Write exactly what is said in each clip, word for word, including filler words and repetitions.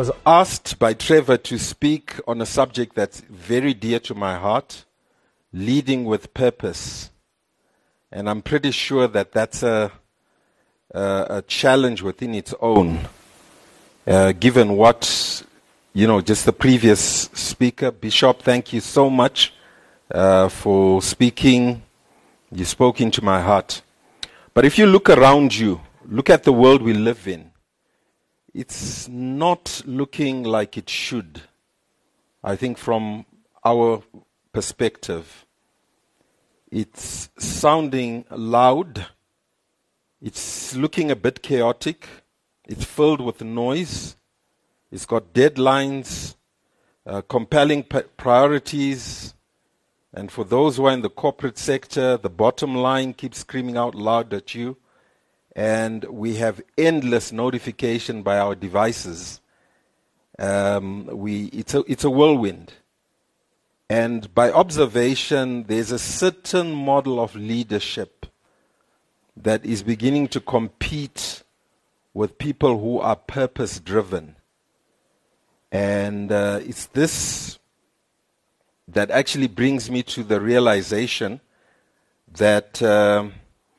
was asked by Trevor to speak on a subject that's very dear to my heart, leading with purpose. And I'm pretty sure that that's a, a, a challenge within its own, uh, given what, you know, just the previous speaker. Bishop, thank you so much uh, for speaking. You spoke into my heart. But if you look around you, look at the world we live in, it's not looking like it should, I think, from our perspective. It's sounding loud. It's looking a bit chaotic. It's filled with noise. It's got deadlines, uh, compelling p- priorities. And for those who are in the corporate sector, the bottom line keeps screaming out loud at you. And we have endless notification by our devices. Um, we, it's, a, it's a whirlwind. And by observation, there's a certain model of leadership that is beginning to compete with people who are purpose-driven. And uh, it's this that actually brings me to the realization that Um,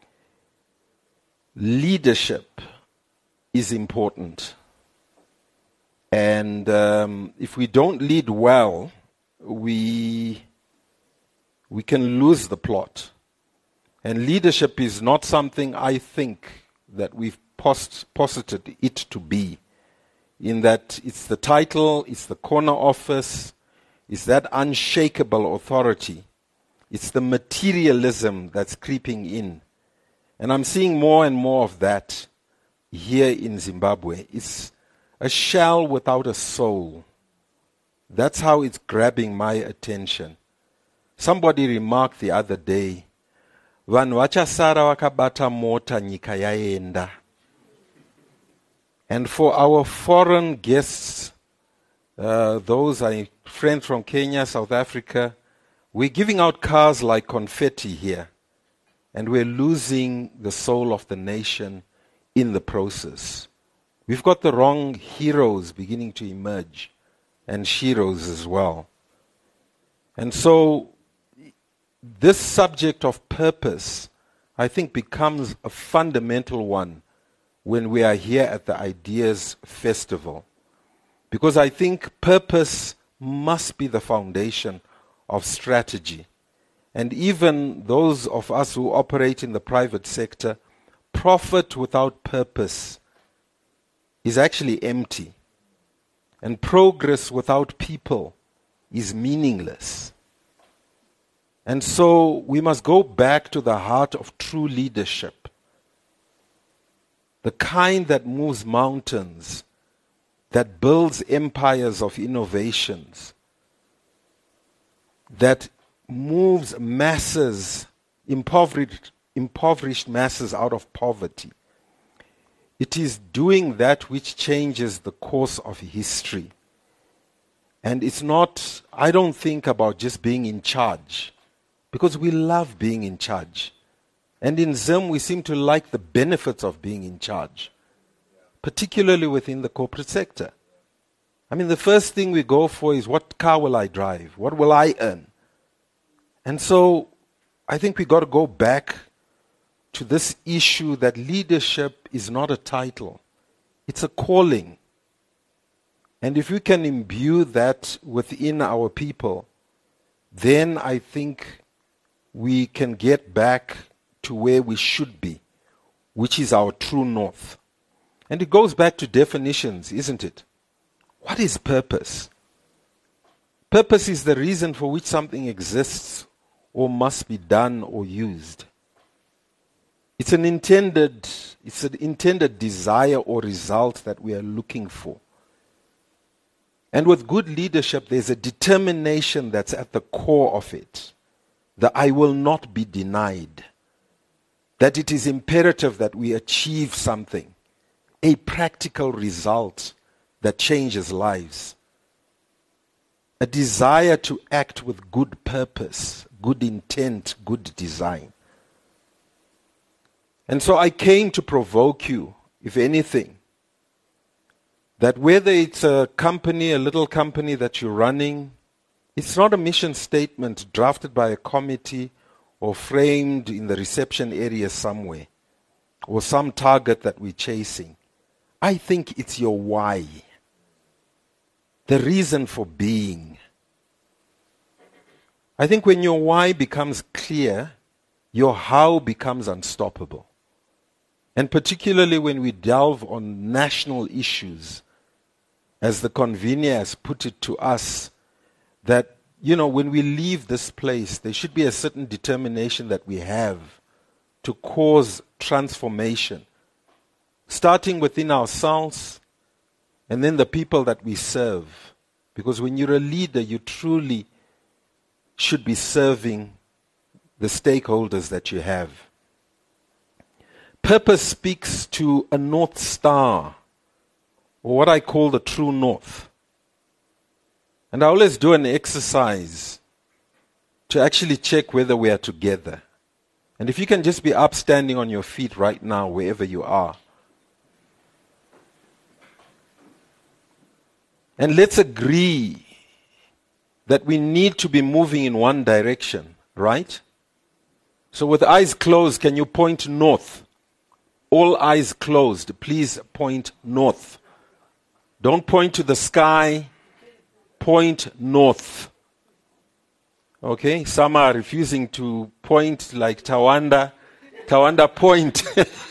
leadership is important. And um, if we don't lead well, we, we can lose the plot. And leadership is not something I think that we've post, posited it to be. In that it's the title, it's the corner office, it's that unshakable authority. It's the materialism that's creeping in. And I'm seeing more and more of that here in Zimbabwe. It's a shell without a soul. That's how it's grabbing my attention. Somebody remarked the other day, vanhu vachasara vakabata mota nyika yaenda. And for our foreign guests, uh, those are friends from Kenya, South Africa, we're giving out cars like confetti here. And we're losing the soul of the nation in the process. We've got the wrong heroes beginning to emerge, and sheroes as well. And so this subject of purpose, I think, becomes a fundamental one when we are here at the Ideas Festival. Because I think purpose must be the foundation of strategy. And even those of us who operate in the private sector, profit without purpose is actually empty. And progress without people is meaningless. And so we must go back to the heart of true leadership. The kind that moves mountains, that builds empires of innovations, that moves masses, impoverished, impoverished masses out of poverty. It is doing that which changes the course of history. And it's not, I don't think about just being in charge, because we love being in charge. And in Zim, we seem to like the benefits of being in charge, particularly within the corporate sector. I mean, the first thing we go for is, what car will I drive? What will I earn? And so I think we've got to go back to this issue that leadership is not a title. It's a calling. And if we can imbue that within our people, then I think we can get back to where we should be, which is our true north. And it goes back to definitions, isn't it? What is purpose? Purpose is the reason for which something exists or must be done or used. It's an intended, it's an intended desire or result that we are looking for. And with good leadership, there's a determination that's at the core of it. That I will not be denied. That it is imperative that we achieve something. A practical result that changes lives. A desire to act with good purpose, good intent, good design. And so I came to provoke you, if anything, that whether it's a company, a little company that you're running, it's not a mission statement drafted by a committee or framed in the reception area somewhere, or some target that we're chasing. I think it's your why, the reason for being. I think when your why becomes clear, your how becomes unstoppable. And particularly when we delve on national issues, as the convener has put it to us, that, you know, when we leave this place, there should be a certain determination that we have to cause transformation, starting within ourselves and then the people that we serve. Because when you're a leader, you truly should be serving the stakeholders that you have. Purpose speaks to a North Star, or what I call the true north. And I always do an exercise to actually check whether we are together. And if you can just be upstanding on your feet right now, wherever you are. And let's agree that we need to be moving in one direction, right? So with eyes closed, can you point north? All eyes closed, please point north. Don't point to the sky, point north. Okay, some are refusing to point like Tawanda. Tawanda, point.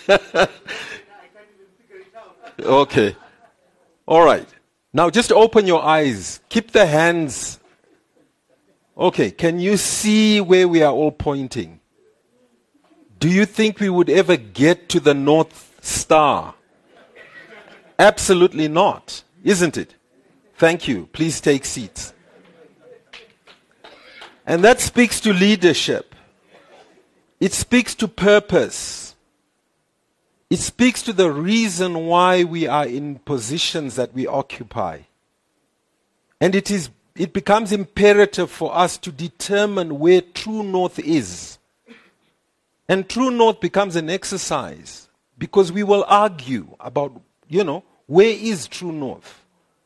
Okay, all right. Now just open your eyes. Keep the hands. Okay, can you see where we are all pointing? Do you think we would ever get to the North Star? Absolutely not, isn't it? Thank you. Please take seats. And that speaks to leadership. It speaks to purpose. It speaks to the reason why we are in positions that we occupy. And it is, it becomes imperative for us to determine where true north is. And true north becomes an exercise because we will argue about, you know, where is true north?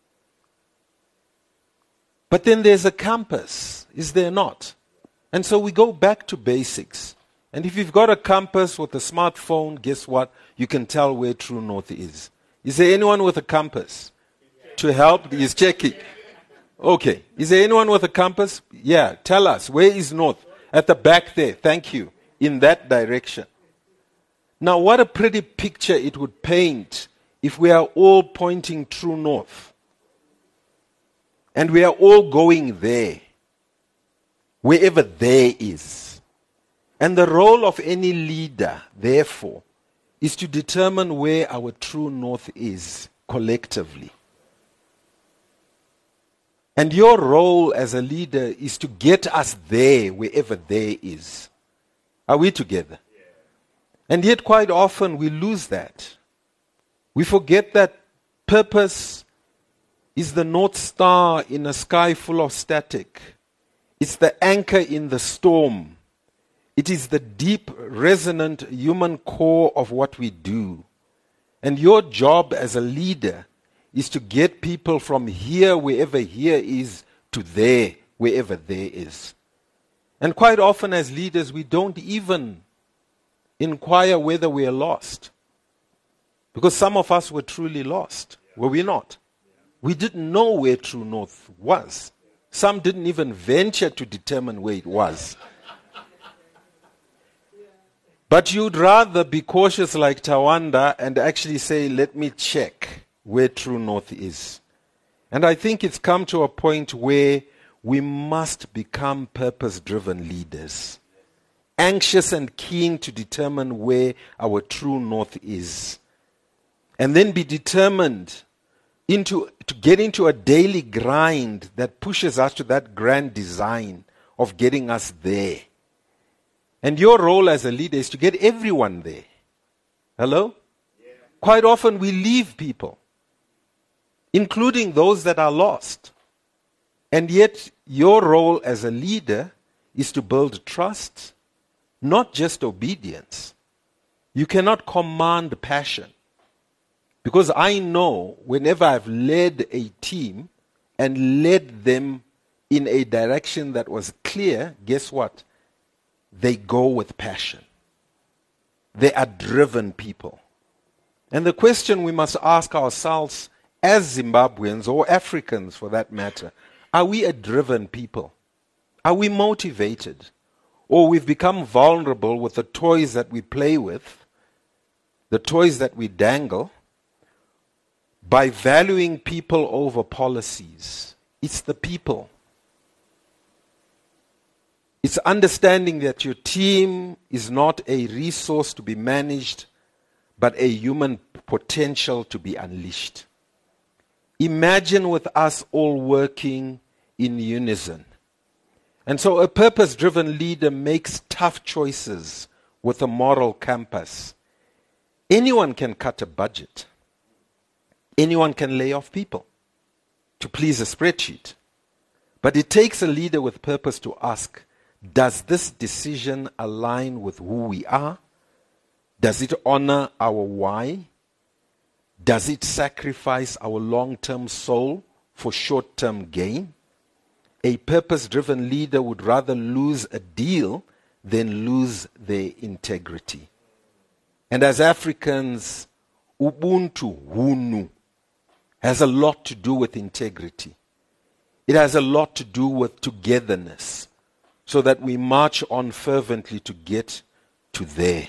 But then there's a compass, is there not? And so we go back to basics. And if you've got a compass with a smartphone, guess what? You can tell where true north is. Is there anyone with a compass to help? He's checking. Okay. Is there anyone with a compass? Yeah, tell us. Where is north? At the back there. Thank you. In that direction. Now, what a pretty picture it would paint if we are all pointing true north. And we are all going there. Wherever there is. And the role of any leader, therefore, is to determine where our true north is collectively. And your role as a leader is to get us there, wherever there is. Are we together? Yeah. And yet quite often we lose that. We forget that purpose is the North Star in a sky full of static. It's the anchor in the storm. It is the deep, resonant human core of what we do. And your job as a leader is to get people from here, wherever here is, to there, wherever there is. And quite often as leaders, we don't even inquire whether we are lost. Because some of us were truly lost, were we not? We didn't know where true north was. Some didn't even venture to determine where it was. But you'd rather be cautious like Tawanda and actually say, let me check where true north is. And I think it's come to a point where we must become purpose-driven leaders, anxious and keen to determine where our true north is, and then be determined into to get into a daily grind that pushes us to that grand design of getting us there. And your role as a leader is to get everyone there. Hello? Yeah. Quite often we leave people, including those that are lost. And yet, your role as a leader is to build trust, not just obedience. You cannot command passion. Because I know whenever I've led a team and led them in a direction that was clear, guess what? They go with passion. They are driven people. And the question we must ask ourselves as Zimbabweans or Africans for that matter, are we a driven people? Are we motivated? Or we've become vulnerable with the toys that we play with, the toys that we dangle, by valuing people over policies. It's the people. It's understanding that your team is not a resource to be managed, but a human potential to be unleashed. Imagine with us all working in unison. And so a purpose-driven leader makes tough choices with a moral compass. Anyone can cut a budget. Anyone can lay off people to please a spreadsheet. But it takes a leader with purpose to ask, does this decision align with who we are? Does it honor our why? Does it sacrifice our long-term soul for short-term gain? A purpose-driven leader would rather lose a deal than lose their integrity. And as Africans, Ubuntu, Hunu, has a lot to do with integrity. It has a lot to do with togetherness, so that we march on fervently to get to there.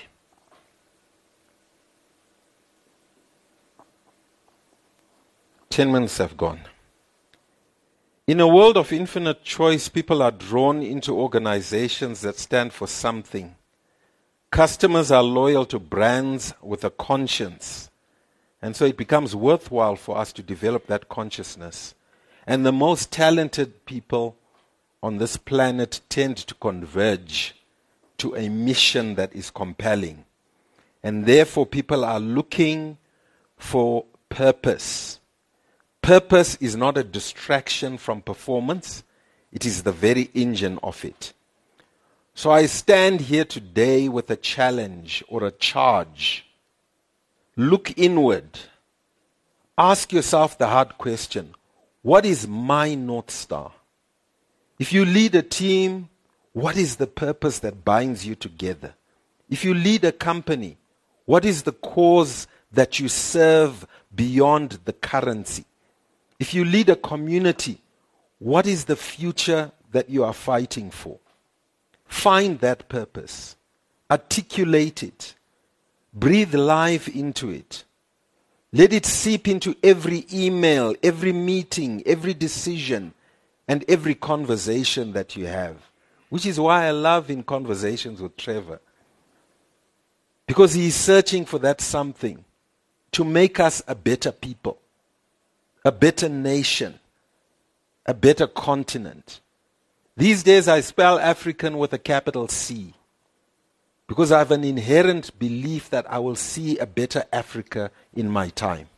Ten minutes have gone. In a world of infinite choice, people are drawn into organizations that stand for something. Customers are loyal to brands with a conscience. And so it becomes worthwhile for us to develop that consciousness. And the most talented people on this planet tend to converge to a mission that is compelling. And therefore people are looking for purpose. Purpose is not a distraction from performance. It is the very engine of it. So I stand here today with a challenge or a charge. Look inward. Ask yourself the hard question. What is my North Star? If you lead a team, what is the purpose that binds you together? If you lead a company, what is the cause that you serve beyond the currency? If you lead a community, what is the future that you are fighting for? Find that purpose. Articulate it. Breathe life into it. Let it seep into every email, every meeting, every decision, and every conversation that you have. Which is why I love in conversations with Trevor. Because he is searching for that something to make us a better people, a better nation, a better continent. These days I spell African with a capital C because I have an inherent belief that I will see a better Africa in my time.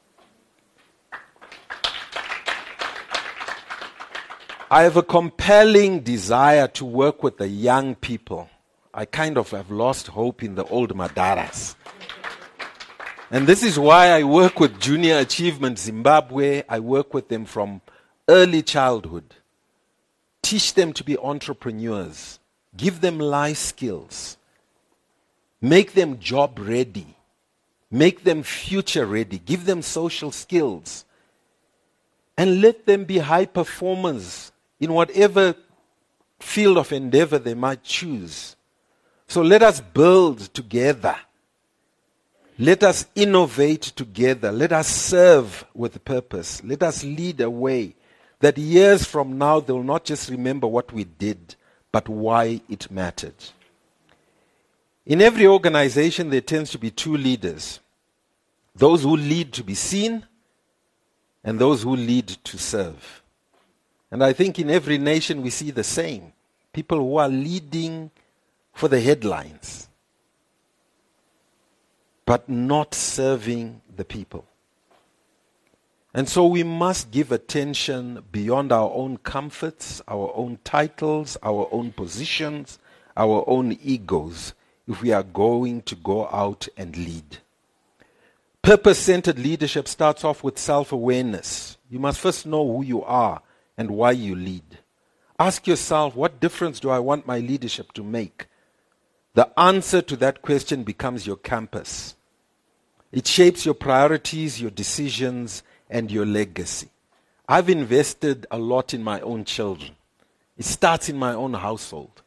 I have a compelling desire to work with the young people. I kind of have lost hope in the old Madaras. And this is why I work with Junior Achievement Zimbabwe. I work with them from early childhood. Teach them to be entrepreneurs. Give them life skills. Make them job ready. Make them future ready. Give them social skills. And let them be high performers in whatever field of endeavor they might choose. So let us build together. Let us innovate together. Let us serve with purpose. Let us lead a way that years from now they will not just remember what we did, but why it mattered. In every organization there tends to be two leaders. Those who lead to be seen and those who lead to serve. And I think in every nation we see the same. People who are leading for the headlines, but not serving the people. And so we must give attention beyond our own comforts, our own titles, our own positions, our own egos, if we are going to go out and lead. Purpose-centered leadership starts off with self-awareness. You must first know who you are and why you lead. Ask yourself, what difference do I want my leadership to make? The answer to that question becomes your compass. It shapes your priorities, your decisions, and your legacy. I've invested a lot in my own children. It starts in my own household.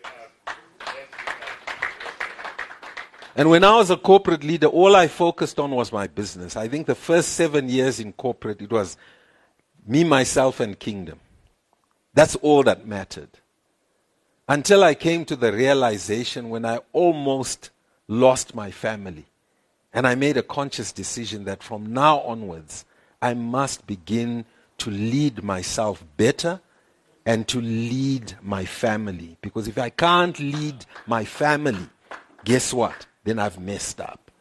And when I was a corporate leader, all I focused on was my business. I think the first seven years in corporate, it was me, myself, and kingdom. That's all that mattered. Until I came to the realization when I almost lost my family. And I made a conscious decision that from now onwards, I must begin to lead myself better and to lead my family. Because if I can't lead my family, guess what? Then I've messed up.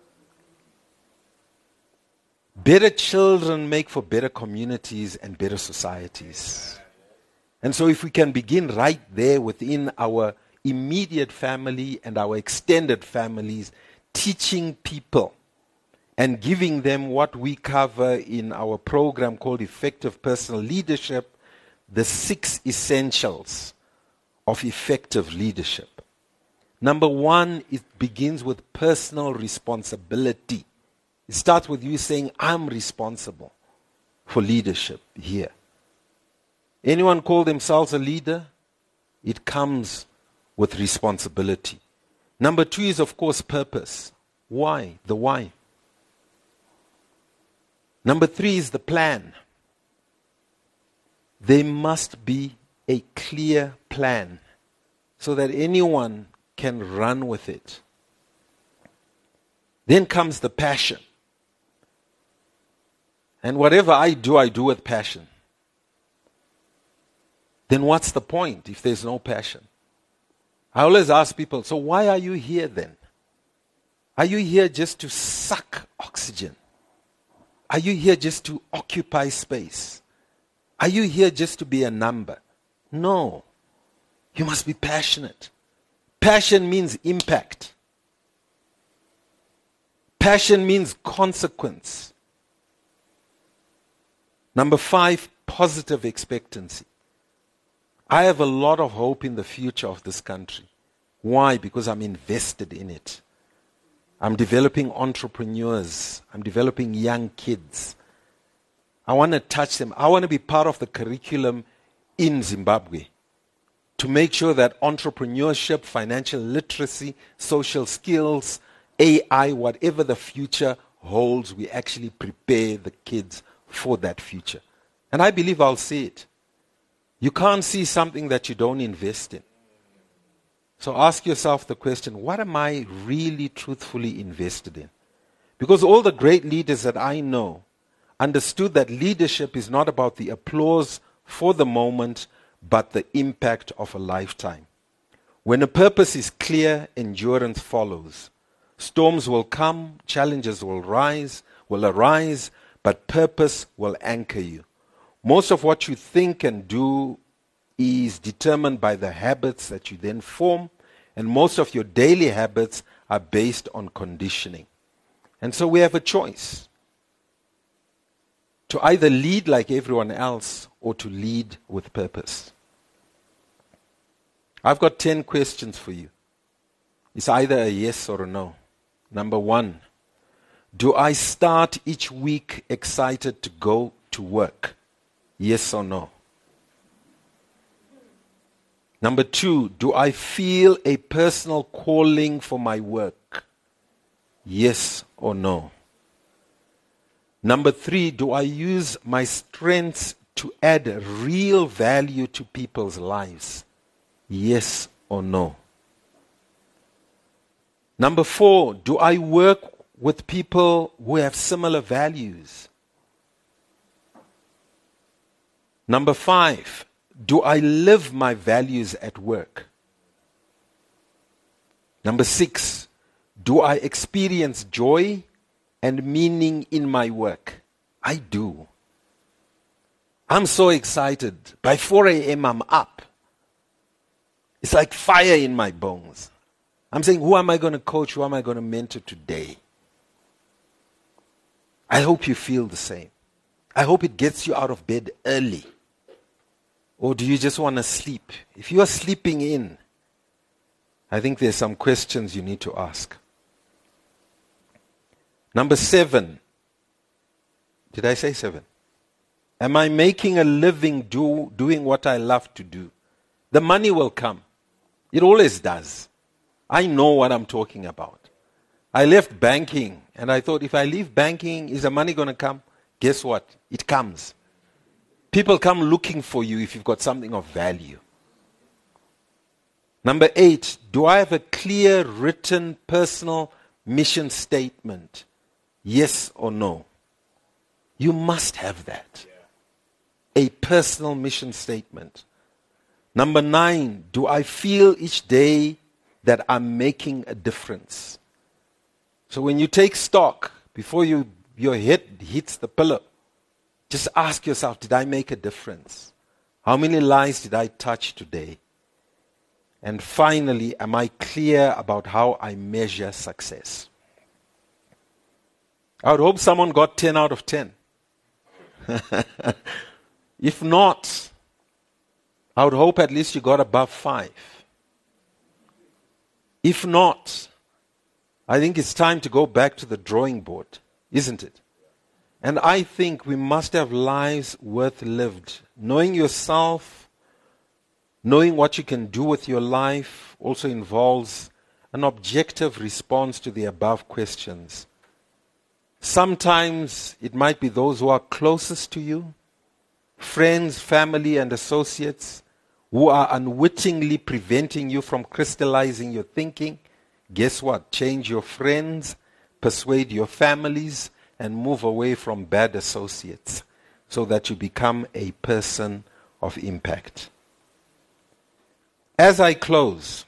Better children make for better communities and better societies. And so if we can begin right there within our immediate family and our extended families, teaching people and giving them what we cover in our program called Effective Personal Leadership, the six essentials of effective leadership. Number one, it begins with personal responsibility. It starts with you saying, I'm responsible for leadership here. Anyone call themselves a leader? It comes with responsibility. Number two is, of course, purpose. Why? The why. Number three is the plan. There must be a clear plan so that anyone can run with it. Then comes the passion. And whatever I do, I do with passion. Then what's the point if there's no passion? I always ask people, so why are you here then? Are you here just to suck oxygen? Are you here just to occupy space? Are you here just to be a number? No. You must be passionate. Passion means impact. Passion means consequence. Number five, positive expectancy. I have a lot of hope in the future of this country. Why? Because I'm invested in it. I'm developing entrepreneurs. I'm developing young kids. I want to touch them. I want to be part of the curriculum in Zimbabwe to make sure that entrepreneurship, financial literacy, social skills, A I, whatever the future holds, we actually prepare the kids for that future. And I believe I'll see it. You can't see something that you don't invest in. So ask yourself the question, what am I really truthfully invested in? Because all the great leaders that I know understood that leadership is not about the applause for the moment, but the impact of a lifetime. When a purpose is clear, endurance follows. Storms will come, challenges will rise, will arise, but purpose will anchor you. Most of what you think and do is determined by the habits that you then form, and most of your daily habits are based on conditioning. And so we have a choice to either lead like everyone else or to lead with purpose. I've got ten questions for you. It's either a yes or a no. Number one, do I start each week excited to go to work? Yes or no? Number two, do I feel a personal calling for my work? Yes or no? Number three, do I use my strengths to add real value to people's lives? Yes or no? Number four, do I work with people who have similar values? Number five, do I live my values at work? Number six, do I experience joy and meaning in my work? I do. I'm so excited. By four a.m. I'm up. It's like fire in my bones. I'm saying, who am I going to coach? Who am I going to mentor today? I hope you feel the same. I hope it gets you out of bed early. Or do you just want to sleep? If you are sleeping in, I think there's some questions you need to ask. Number seven. Did I say seven? Am I making a living do, doing what I love to do? The money will come. It always does. I know what I'm talking about. I left banking and I thought, if I leave banking, is the money going to come? Guess what? It comes. People come looking for you if you've got something of value. Number eight, do I have a clear written personal mission statement? Yes or no? You must have that. A personal mission statement. Number nine, do I feel each day that I'm making a difference? So when you take stock, before you, your head hits the pillow, just ask yourself, did I make a difference? How many lives did I touch today? And finally, am I clear about how I measure success? I would hope someone got ten out of ten. If not, I would hope at least you got above five. If not, I think it's time to go back to the drawing board, isn't it? And I think we must have lives worth lived. Knowing yourself, knowing what you can do with your life also involves an objective response to the above questions. Sometimes it might be those who are closest to you, friends, family, and associates who are unwittingly preventing you from crystallizing your thinking. Guess what? Change your friends, persuade your families, and move away from bad associates so that you become a person of impact. As I close,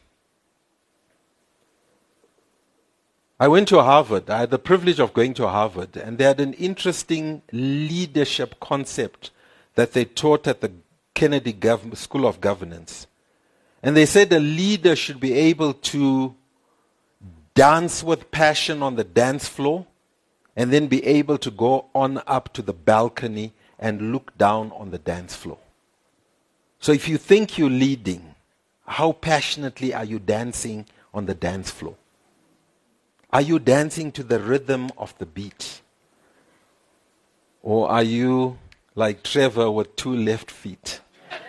I went to Harvard. I had the privilege of going to Harvard, and they had an interesting leadership concept that they taught at the Kennedy Gov- School of Governance. And they said a leader should be able to dance with passion on the dance floor and then be able to go on up to the balcony and look down on the dance floor. So if you think you're leading, how passionately are you dancing on the dance floor? Are you dancing to the rhythm of the beat? Or are you like Trevor with two left feet?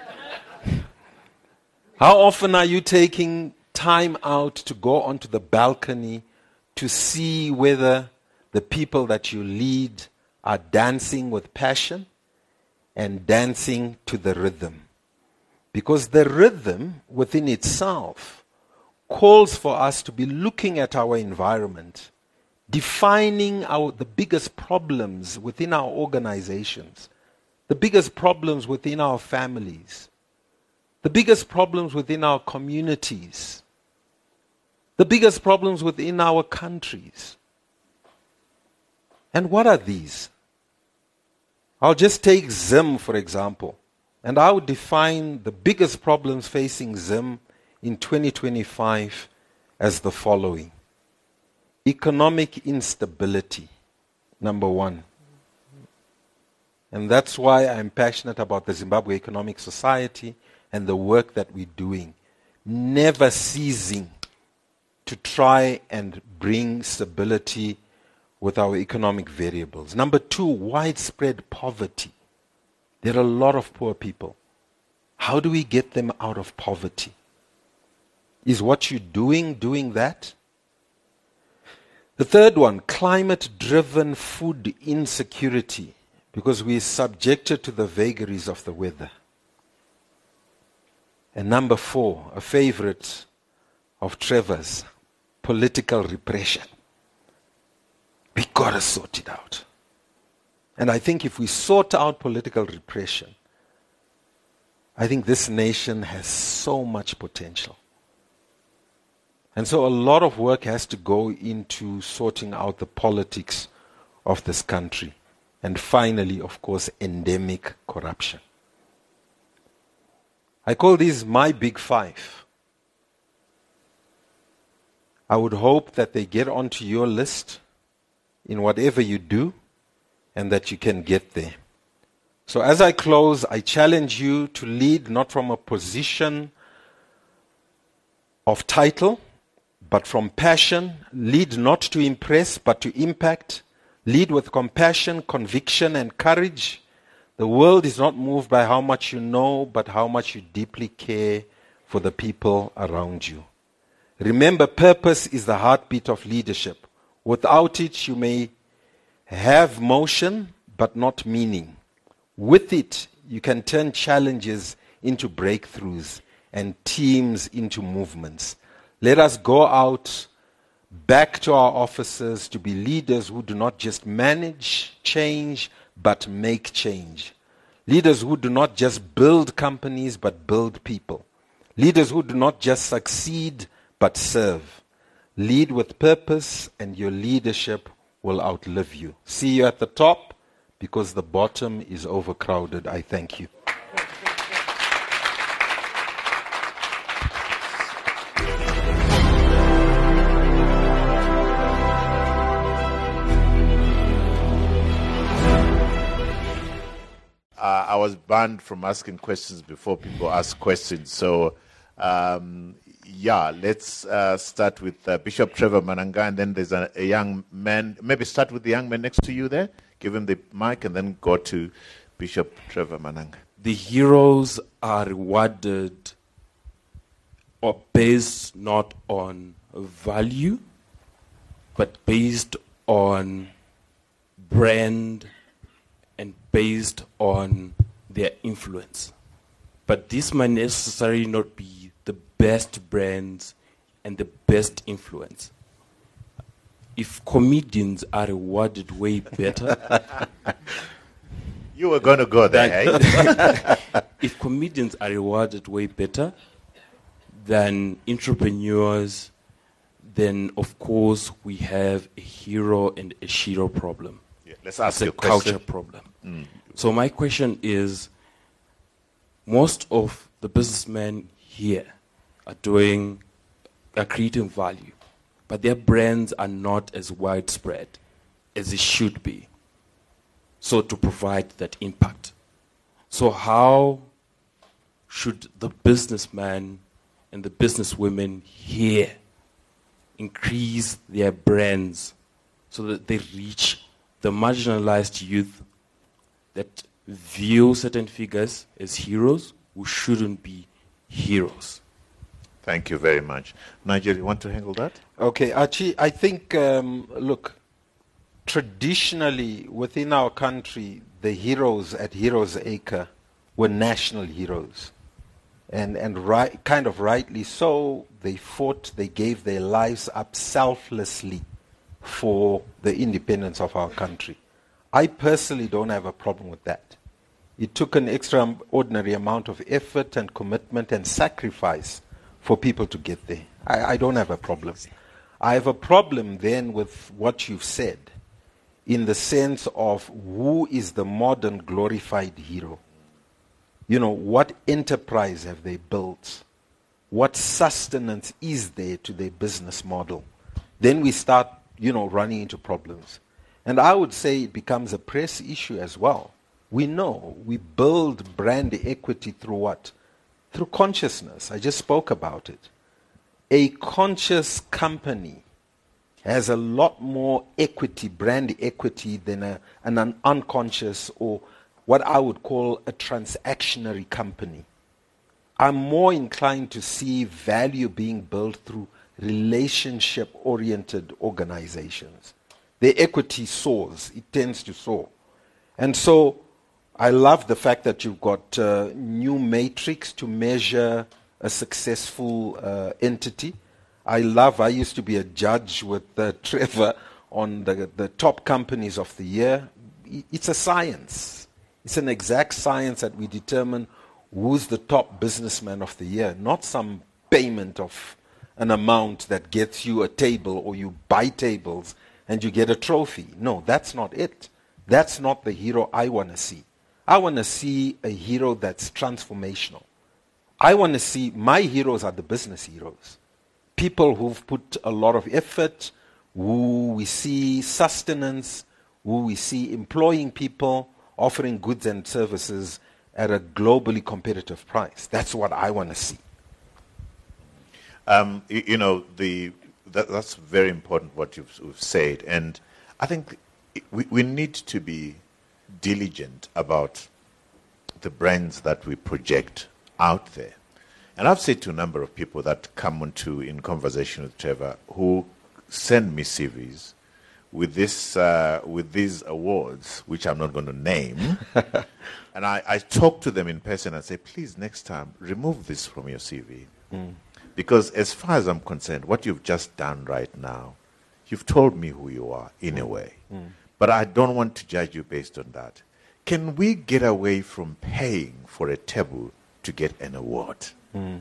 How often are you taking time out to go onto the balcony to see whether the people that you lead are dancing with passion and dancing to the rhythm? Because the rhythm within itself calls for us to be looking at our environment, defining our, the biggest problems within our organizations, the biggest problems within our families, the biggest problems within our communities, the biggest problems within our countries. And what are these? I'll just take Zim, for example, and I would define the biggest problems facing Zim in twenty twenty-five as the following. Economic instability, number one. And that's why I'm passionate about the Zimbabwe Economic Society and the work that we're doing. Never ceasing to try and bring stability with our economic variables. Number two, widespread poverty. There are a lot of poor people. How do we get them out of poverty? Is what you're doing doing that? The third one, climate-driven food insecurity, because we're subjected to the vagaries of the weather. And number four, a favorite of Trevor's, political repression. We gotta sort it out. And I think if we sort out political repression, I think this nation has so much potential. And so a lot of work has to go into sorting out the politics of this country. And finally, of course, endemic corruption. I call these my big five. I would hope that they get onto your list in whatever you do, and that you can get there. So as I close, I challenge you to lead not from a position of title, but from passion. Lead not to impress, but to impact. Lead with compassion, conviction, and courage. The world is not moved by how much you know, but how much you deeply care for the people around you. Remember, purpose is the heartbeat of leadership. Without it, you may have motion, but not meaning. With it, you can turn challenges into breakthroughs and teams into movements. Let us go out back to our offices to be leaders who do not just manage change, but make change. Leaders who do not just build companies, but build people. Leaders who do not just succeed, but serve. Lead with purpose, and your leadership will outlive you. See you at the top, because the bottom is overcrowded. I thank you. Uh, I was banned from asking questions before people ask questions. So, um, yeah, let's uh, start with uh, Bishop Trevor Mananga, and then there's a, a young man. Maybe start with the young man next to you there. Give him the mic, and then go to Bishop Trevor Mananga. The heroes are rewarded or based not on value, but based on brand and based on their influence. But this might necessarily not be the best brands and the best influence. If comedians are rewarded way better... You were going to go there, eh? If comedians are rewarded way better than entrepreneurs, then of course we have a hero and a shiro problem. Yeah, let's ask it's you a a question. culture problem. Mm. So my question is, most of the businessmen here are doing, are creating value, but their brands are not as widespread as it should be. So to provide that impact. So how should the businessman and the businesswomen here increase their brands so that they reach the marginalized youth that view certain figures as heroes who shouldn't be heroes? Thank you very much. Nigel, you want to handle that? Okay, Archie, I think, um, look, traditionally within our country, the heroes at Heroes Acre were national heroes. And, and right, kind of rightly so, they fought, they gave their lives up selflessly for the independence of our country. I personally don't have a problem with that. It took an extraordinary amount of effort and commitment and sacrifice for people to get there. I, I don't have a problem. I have a problem then with what you've said in the sense of who is the modern glorified hero. You know, what enterprise have they built? What sustenance is there to their business model? Then we start, you know, running into problems. And I would say it becomes a press issue as well. We know we build brand equity through what? Through consciousness. I just spoke about it. A conscious company has a lot more equity, brand equity, than a, an un- unconscious or what I would call a transactionary company. I'm more inclined to see value being built through relationship-oriented organizations. Their equity soars. It tends to soar. And so I love the fact that you've got a new matrix to measure a successful uh, entity. I love, I used to be a judge with uh, Trevor on the, the top companies of the year. It's a science. It's an exact science that we determine who's the top businessman of the year, not some payment of an amount that gets you a table or you buy tables and you get a trophy. No, that's not it. That's not the hero I want to see. I want to see a hero that's transformational. I want to see, my heroes are the business heroes. People who've put a lot of effort, who we see sustenance, who we see employing people, offering goods and services at a globally competitive price. That's what I want to see. Um, you, you know, the that, that's very important what you've, you've said. And I think we, we need to be diligent about the brands that we project out there. And I've said to a number of people that come onto in conversation with Trevor who send me C Vs with this uh, with these awards, which I'm not going to name. And I, I talk to them in person and say, please, next time, remove this from your C V. Mm. Because as far as I'm concerned, what you've just done right now, you've told me who you are in a way. Mm. But I don't want to judge you based on that. Can we get away from paying for a table to get an award? Mm.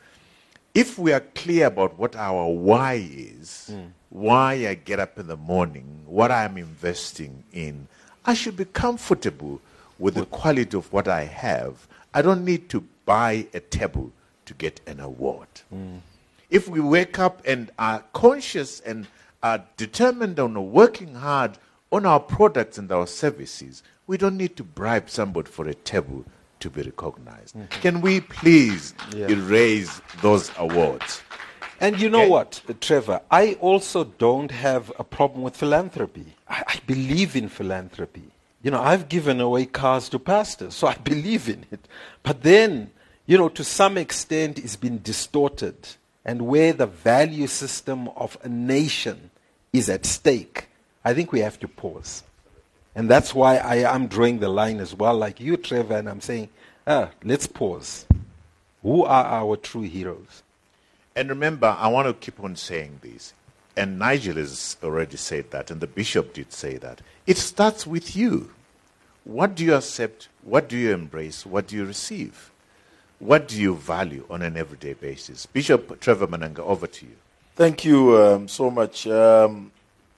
If we are clear about what our why is, mm. why I get up in the morning, what I'm investing in, I should be comfortable with the quality of what I have. I don't need to buy a table to get an award. Mm. If we wake up and are conscious and are determined on working hard on our products and our services, we don't need to bribe somebody for a table to be recognized. Mm-hmm. Can we please yeah. erase those awards? And you know okay. what, Trevor? I also don't have a problem with philanthropy. I, I believe in philanthropy. You know, I've given away cars to pastors, so I believe in it. But then, you know, to some extent it's been distorted. And where the value system of a nation is at stake, I think we have to pause. And that's why I am drawing the line as well, like you, Trevor, and I'm saying, ah, let's pause. Who are our true heroes? And remember, I want to keep on saying this. And Nigel has already said that, and the bishop did say that. It starts with you. What do you accept? What do you embrace? What do you receive? What do you value on an everyday basis? Bishop Trevor Mananga, over to you. Thank you um, so much. Um,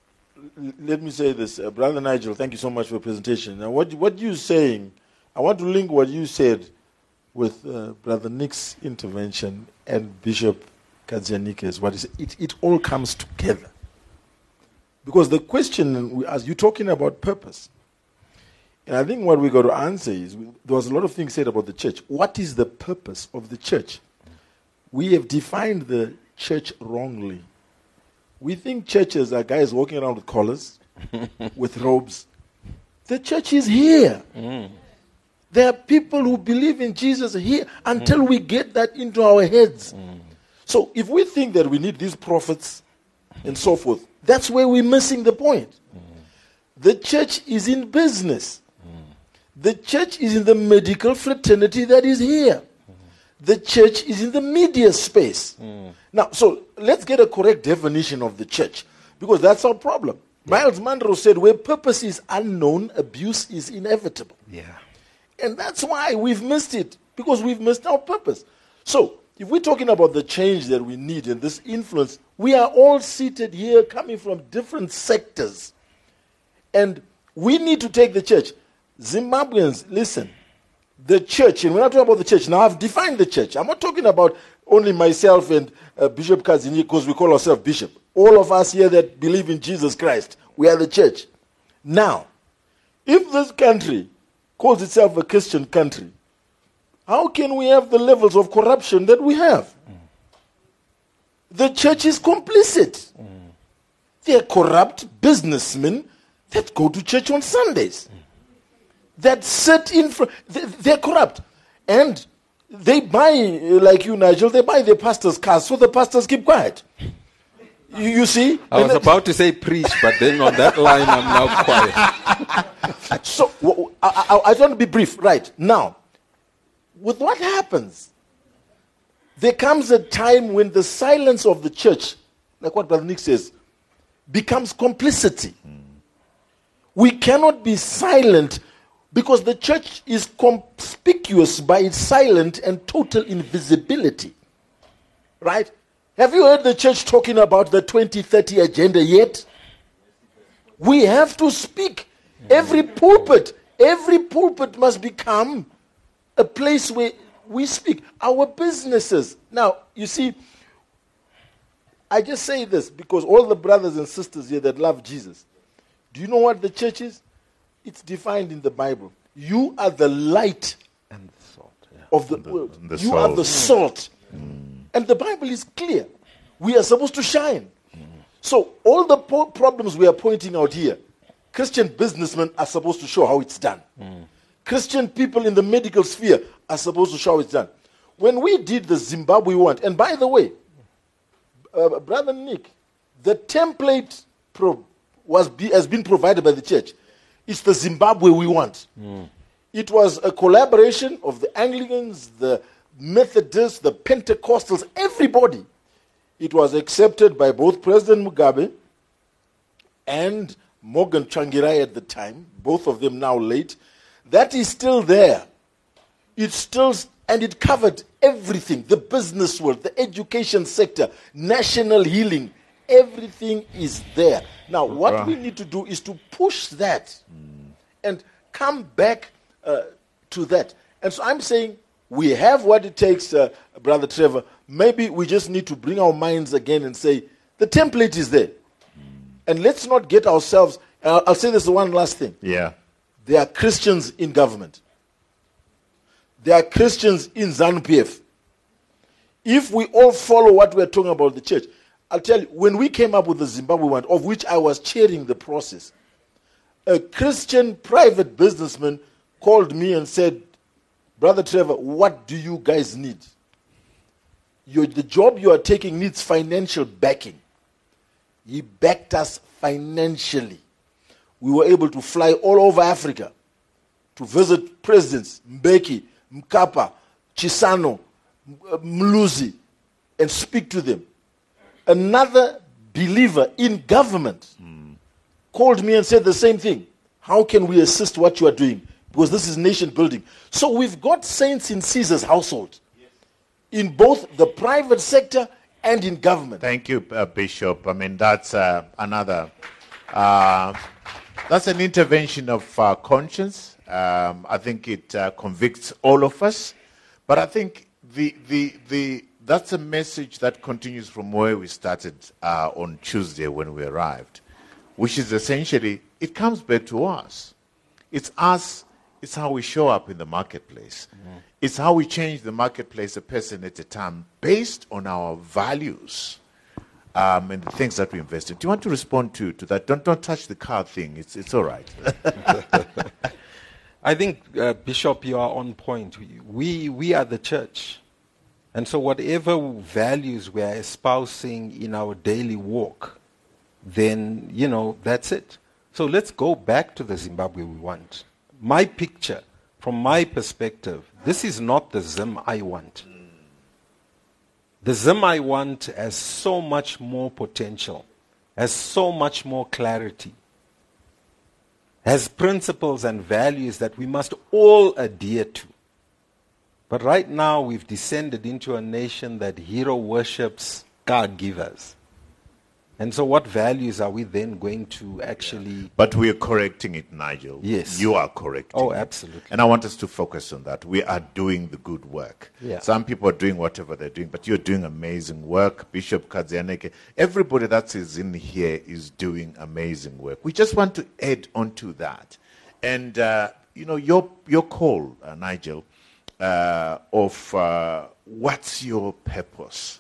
Let me say this, uh, Brother Nigel, thank you so much for your presentation. Now, what, what you're saying, I want to link what you said with uh, Brother Nick's intervention and Bishop Kadzianike's. What is it? It all comes together. Because the question, as you're talking about purpose, and I think what we got to answer is, there was a lot of things said about the church. What is the purpose of the church? We have defined the church wrongly. We think churches are guys walking around with collars, with robes. The church is here. Mm. There are people who believe in Jesus here until mm. we get that into our heads. Mm. So if we think that we need these prophets and so forth, that's where we're missing the point. Mm. The church is in business. Mm. The church is in the medical fraternity that is here. The church is in the media space. Mm. Now, so let's get a correct definition of the church, because that's our problem. Yeah. Miles Monroe said, where purpose is unknown, abuse is inevitable. Yeah. And that's why we've missed it, because we've missed our purpose. So, if we're talking about the change that we need and this influence, we are all seated here coming from different sectors. And we need to take the church. Zimbabweans, listen. The church, and when I talk about the church, now I've defined the church. I'm not talking about only myself and uh, Bishop Kazini, because we call ourselves bishop. All of us here that believe in Jesus Christ, we are the church. Now, if this country calls itself a Christian country, how can we have the levels of corruption that we have? Mm. The church is complicit. Mm. They are corrupt businessmen that go to church on Sundays. Mm. That sit in front, they, they're corrupt. And they buy, like you, Nigel, they buy their pastors' cars, so the pastors keep quiet. You, you see? I was about to say preach, but then on that line, I'm now quiet. So, w- I, I, I want to be brief. Right. Now, with what happens, there comes a time when the silence of the church, like what Brother Nick says, becomes complicity. Mm. We cannot be silent, because the church is conspicuous by its silent and total invisibility. Right? Have you heard the church talking about the twenty thirty agenda yet? We have to speak. Every pulpit, every pulpit must become a place where we speak. Our businesses. Now, you see, I just say this because all the brothers and sisters here that love Jesus, Do you know what the church is? It's defined in the Bible. You are the light And the salt. Yeah. of the, The- world. the You are salt. the salt. And the Bible is clear. We are supposed to shine. So all the po- problems we are pointing out here, Christian businessmen are supposed to show how it's done. Christian people in the medical sphere are supposed to show how it's done. When we did the Zimbabwe one, and by the way, uh, Brother Nick, the template pro- was be, has been provided by the church. It's the Zimbabwe we want. It was a collaboration of the Anglicans, the Methodists, the Pentecostals, everybody. It was accepted by both President Mugabe and Morgan Tsvangirai at the time, both of them now late. That is still there. It's still, and it covered everything, the business world, the education sector, national healing, everything is there. Now, what we need to do is to push that and come back uh, to that. And so I'm saying we have what it takes, uh, Brother Trevor. Maybe we just need to bring our minds again and say, the template is there. And let's not get ourselves, uh, I'll say this one last thing. Yeah. There are Christians in government. There are Christians in ZANU-P F. If we all follow what we're talking about the church, I'll tell you, when we came up with the Zimbabwe one, of which I was chairing the process, a Christian private businessman called me and said, Brother Trevor, what do you guys need? Your, the job you are taking needs financial backing. He backed us financially. We were able to fly all over Africa to visit presidents, Mbeki, Mkapa, Chisano, Mluzi, and speak to them. Another believer in government mm. called me and said the same thing. How can we assist what you are doing? Because this is nation building. So we've got saints in Caesar's household, yes. in both the private sector and in government. Thank you, uh, Bishop. I mean, that's uh, another, uh, that's an intervention of uh, conscience. Um, I think it uh, convicts all of us. But I think the, the, the, that's a message that continues from where we started uh, on Tuesday when we arrived, which is essentially, it comes back to us. It's us, it's how we show up in the marketplace. Mm-hmm. It's how we change the marketplace a person at a time based on our values um, and the things that we invest in. Do you want to respond to, to that? Don't, don't touch the car thing. It's, it's all right. I think, uh, Bishop, you are on point. We, we are the church. And so whatever values we are espousing in our daily walk, then, you know, that's it. So let's go back to the Zimbabwe we want. My picture, from my perspective, this is not the Zim I want. The Zim I want has so much more potential, has so much more clarity, has principles and values that we must all adhere to. But right now we've descended into a nation that hero worships God givers. And so what values are we then going to actually... But we are correcting it, Nigel. Yes. You are correcting Oh, it. absolutely. And I want us to focus on that. We are doing the good work. Yeah. Some people are doing whatever they're doing, but you're doing amazing work. Bishop Kadzianeke, everybody that is in here is doing amazing work. We just want to add on to that. And, uh, you know, your, your call, uh, Nigel, uh, of uh, what's your purpose?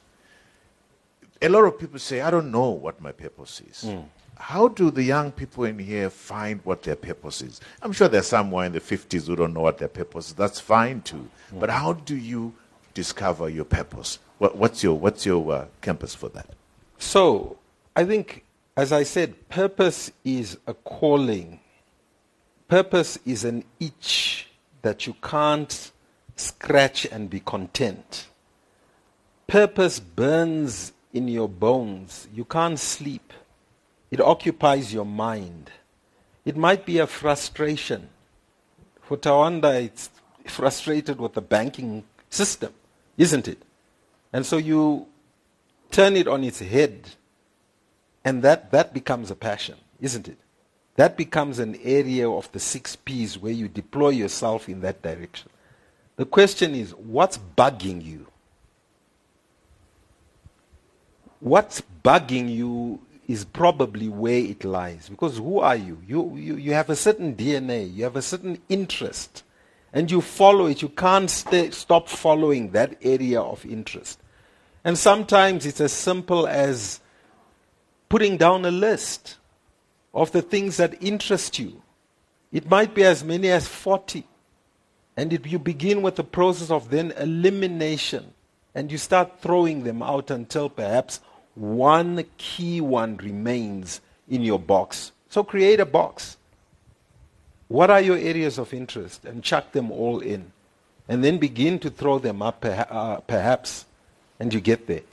A lot of people say, I don't know what my purpose is. Mm. How do the young people in here find what their purpose is? I'm sure there's someone in the fifties who don't know what their purpose is. That's fine too. Mm. But how do you discover your purpose? What, what's your, what's your uh, campus for that? So, I think, as I said, purpose is a calling. Purpose is an itch that you can't scratch and be content. Purpose burns in your bones. You can't sleep. It occupies your mind. It might be a frustration. For Tawanda, it's frustrated with the banking system, isn't it? And so you turn it on its head, and that, that becomes a passion, isn't it? That becomes an area of the six P's where you deploy yourself in that direction. The question is, what's bugging you? What's bugging you is probably where it lies. Because who are you? You, you? you have a certain D N A, you have a certain interest, and you follow it. You can't stay, stop following that area of interest. And sometimes it's as simple as putting down a list of the things that interest you. It might be as many as forty. And if you begin with the process of then elimination, and you start throwing them out until perhaps one key one remains in your box. So create a box. What are your areas of interest? And chuck them all in. And then begin to throw them up perha- uh, perhaps, and you get there.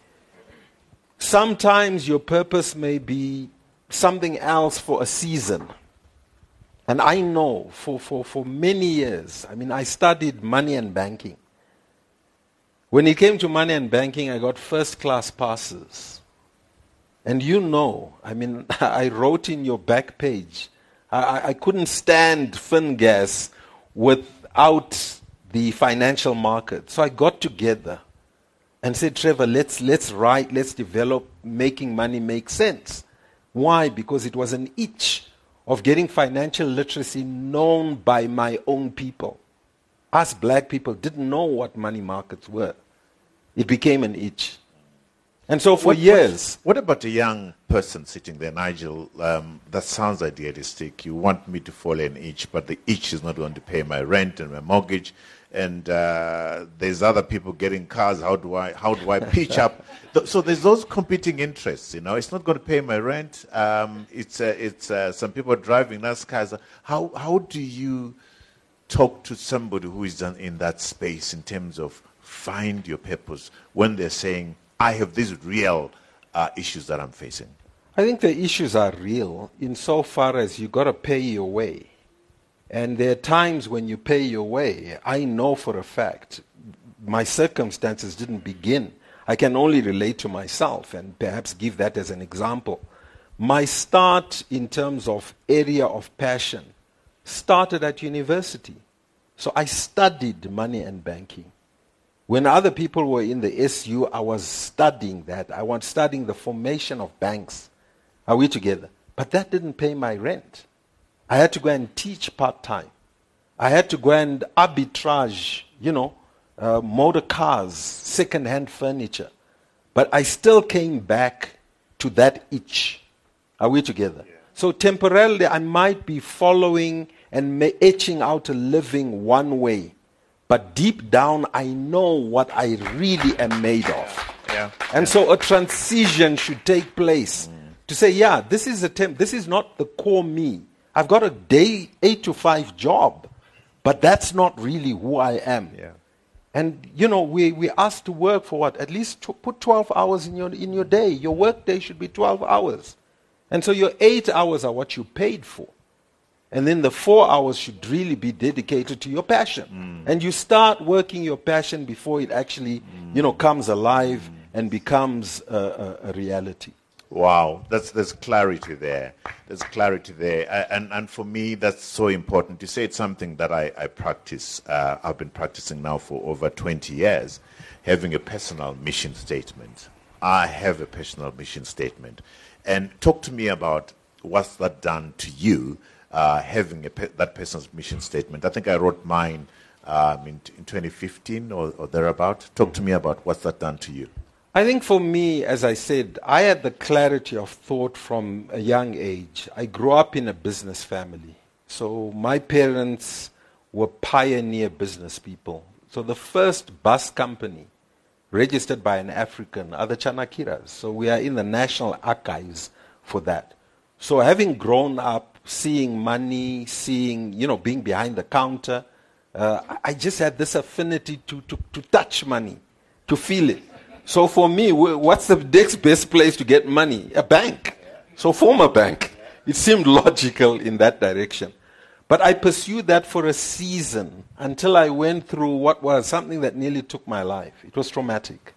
Sometimes your purpose may be something else for a season. And I know for, for, for many years, I mean, I studied money and banking. When it came to money and banking, I got first class passes. And you know, I mean, I wrote in your back page, I, I couldn't stand FinGas without the financial market. So I got together and said, Trevor, let's, let's write, let's develop making money make sense. Why? Because it was an itch of getting financial literacy known by my own people. Us black people didn't know what money markets were. It became an itch. And so for what, years... What, what about a young person sitting there, Nigel? Um, that sounds idealistic. You want me to follow an itch, but the itch is not going to pay my rent and my mortgage. And uh, there's other people getting cars. How do I how do I pitch up? Th- so there's those competing interests. You know, it's not going to pay my rent. Um, it's uh, it's uh, some people driving nice cars. How how do you talk to somebody who is in that space in terms of find your purpose when they're saying, I have these real uh, issues that I'm facing? I think the issues are real insofar as you've got to pay your way. And there are times when you pay your way. I know for a fact my circumstances didn't begin. I can only relate to myself and perhaps give that as an example. My start in terms of area of passion started at university. So I studied money and banking. When other people were in the S U, I was studying that. I was studying the formation of banks. Are we together? But that didn't pay my rent. I had to go and teach part-time. I had to go and arbitrage, you know, uh, motor cars, second-hand furniture. But I still came back to that itch. Are we together? Yeah. So temporarily, I might be following and ma- etching out a living one way. But deep down, I know what I really am made of. Yeah. And yeah. so a transition should take place mm. to say, yeah, this is a temp- this is not the core me. I've got a day eight to five job, but that's not really who I am. Yeah. And you know, we we asked to work for what? At least to put twelve hours in your in your day. Your work day should be twelve hours, and so your eight hours are what you paid for, and then the four hours should really be dedicated to your passion. Mm. And you start working your passion before it actually, mm. you know, comes alive mm. and becomes a, a, a reality. Wow, that's there's clarity there. There's clarity there, uh, and and for me that's so important. You say it's something that I I practice. Uh, I've been practicing now for over twenty years, having a personal mission statement. I have a personal mission statement, and talk to me about what's that done to you, uh, having a pe- that personal mission statement. I think I wrote mine um, in in twenty fifteen or, or thereabout. Talk to me about what's that done to you. I think for me, as I said, I had the clarity of thought from a young age. I grew up in a business family. So my parents were pioneer business people. So the first bus company registered by an African are the Chanakiras. So we are in the national archives for that. So having grown up, seeing money, seeing, you know, being behind the counter, uh, I just had this affinity to, to, to touch money, to feel it. So for me, what's the next best place to get money? A bank. So form a bank. It seemed logical in that direction. But I pursued that for a season until I went through what was something that nearly took my life. It was traumatic.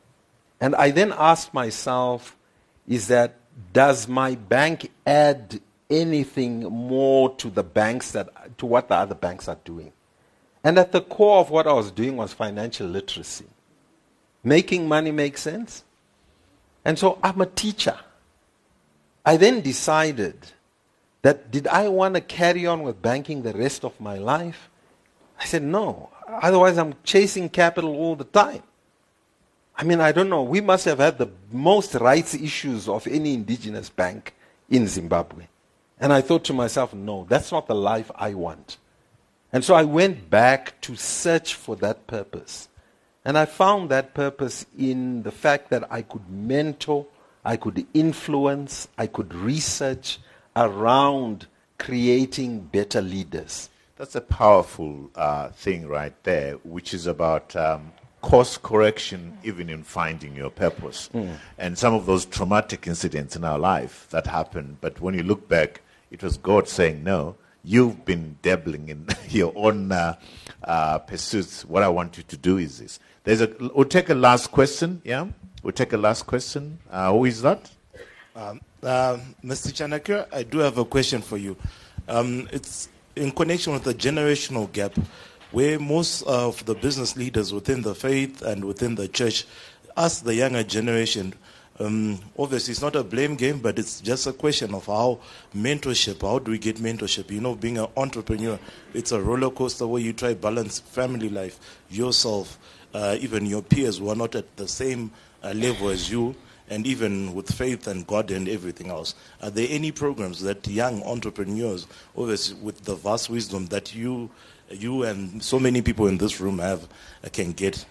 And I then asked myself, is that, does my bank add anything more to the banks that, to what the other banks are doing? And at the core of what I was doing was financial literacy. Making money make sense. And so I'm a teacher. I then decided that did I want to carry on with banking the rest of my life? I said, no. Otherwise, I'm chasing capital all the time. I mean, I don't know. We must have had the most rights issues of any indigenous bank in Zimbabwe. And I thought to myself, no, that's not the life I want. And so I went back to search for that purpose. And I found that purpose in the fact that I could mentor, I could influence, I could research around creating better leaders. That's a powerful uh, thing right there, which is about um, course correction even in finding your purpose. Mm. And some of those traumatic incidents in our life that happened, but when you look back, it was God saying, no, you've been dabbling in your own uh, uh, pursuits. What I want you to do is this. There's a, we'll take a last question, yeah? We'll take a last question. Uh, who is that? Um, uh, Mister Chanakira, I do have a question for you. Um, it's in connection with the generational gap, where most of the business leaders within the faith and within the church ask the younger generation, um, obviously it's not a blame game, but it's just a question of how mentorship, how do we get mentorship? You know, being an entrepreneur, it's a roller coaster where you try balance family life, yourself, uh, even your peers who are not at the same uh, level as you, and even with faith and God and everything else. Are there any programs that young entrepreneurs, obviously with the vast wisdom that you you and so many people in this room have, uh, can get?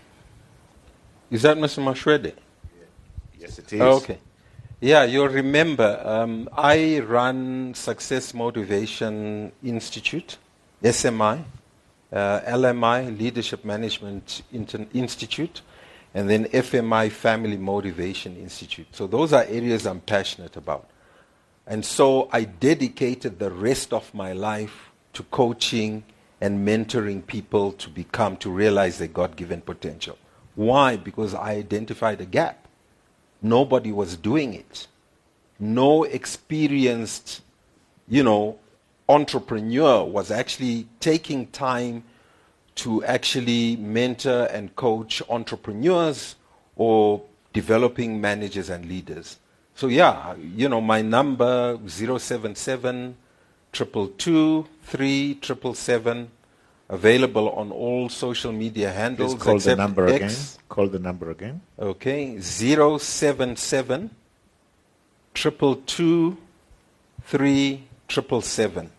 Is that Mister Mashwede? Yes, it is. Oh, okay. Yeah, you'll remember, um, I run Success Motivation Institute, S M I, uh, L M I, Leadership Management Inter- Institute, and then F M I, Family Motivation Institute. So those are areas I'm passionate about. And so I dedicated the rest of my life to coaching and mentoring people to become, to realize their God-given potential. Why? Because I identified a gap. Nobody was doing it. No experienced, you know, entrepreneur was actually taking time to actually mentor and coach entrepreneurs or developing managers and leaders. So yeah, you know, my number zero seven seven, two two two, three seven seven, available on all social media handles. Please call the number X. again. Call the number again. Okay, zero seven seven, two two two, three seven seven.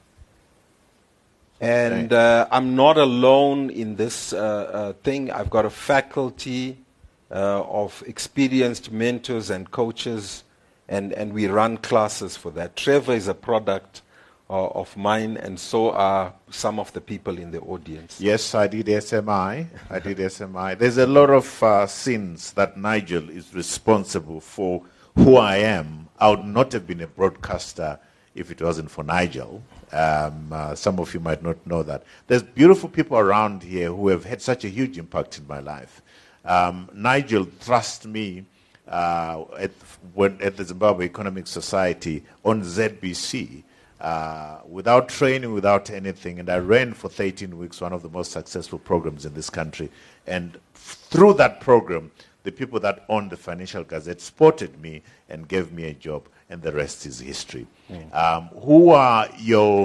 And uh, I'm not alone in this uh, uh, thing. I've got a faculty uh, of experienced mentors and coaches, and, and we run classes for that. Trevor is a product uh, of mine, and so are some of the people in the audience. Yes, I did S M I. I did S M I. There's a lot of uh, sins that Nigel is responsible for who I am. I would not have been a broadcaster if it wasn't for Nigel. Um, uh, some of you might not know that. There's beautiful people around here who have had such a huge impact in my life. Um, Nigel thrust me uh, at, when, at the Zimbabwe Economic Society on Z B C uh, without training, without anything. And I ran for thirteen weeks, one of the most successful programs in this country. And through that program, the people that owned the Financial Gazette spotted me and gave me a job. And the rest is history. Mm. Um, who are your...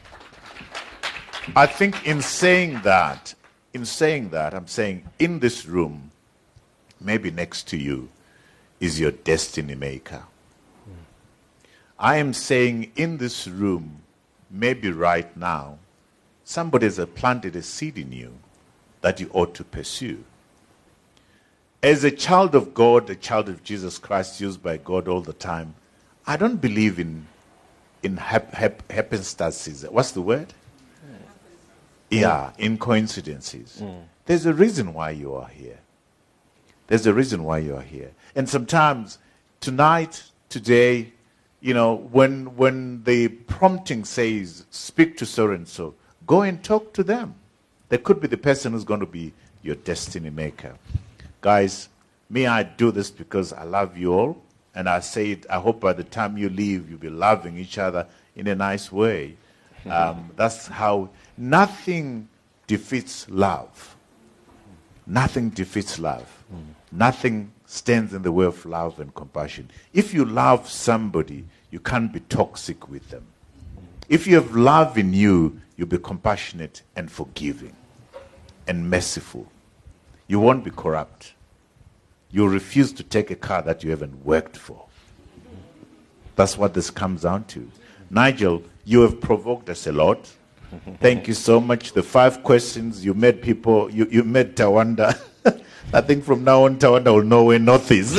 I think in saying that, in saying that, I'm saying in this room, maybe next to you, is your destiny maker. Mm. I am saying in this room, maybe right now, somebody has planted a seed in you that you ought to pursue. As a child of God, a child of Jesus Christ, used by God all the time, I don't believe in in hap, hap, happenstances. What's the word? Mm. Yeah, in coincidences. Mm. There's a reason why you are here. There's a reason why you are here. And sometimes, tonight, today, you know, when when the prompting says, speak to so-and-so, go and talk to them. They could be the person who's going to be your destiny maker. Guys, me, I do this because I love you all. And I say it, I hope by the time you leave, you'll be loving each other in a nice way. Um, that's how, nothing defeats love. Nothing defeats love. Mm. Nothing stands in the way of love and compassion. If you love somebody, you can't be toxic with them. If you have love in you, you'll be compassionate and forgiving and merciful. You won't be corrupt. You'll refuse to take a car that you haven't worked for. That's what this comes down to. Nigel, you have provoked us a lot. Thank you so much. The five questions, you made people, you, you made Tawanda. I think from now on, Tawanda will know where North is.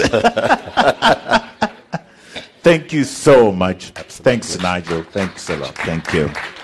Thank you so much. Thanks, Nigel. Thanks a lot. Thank you.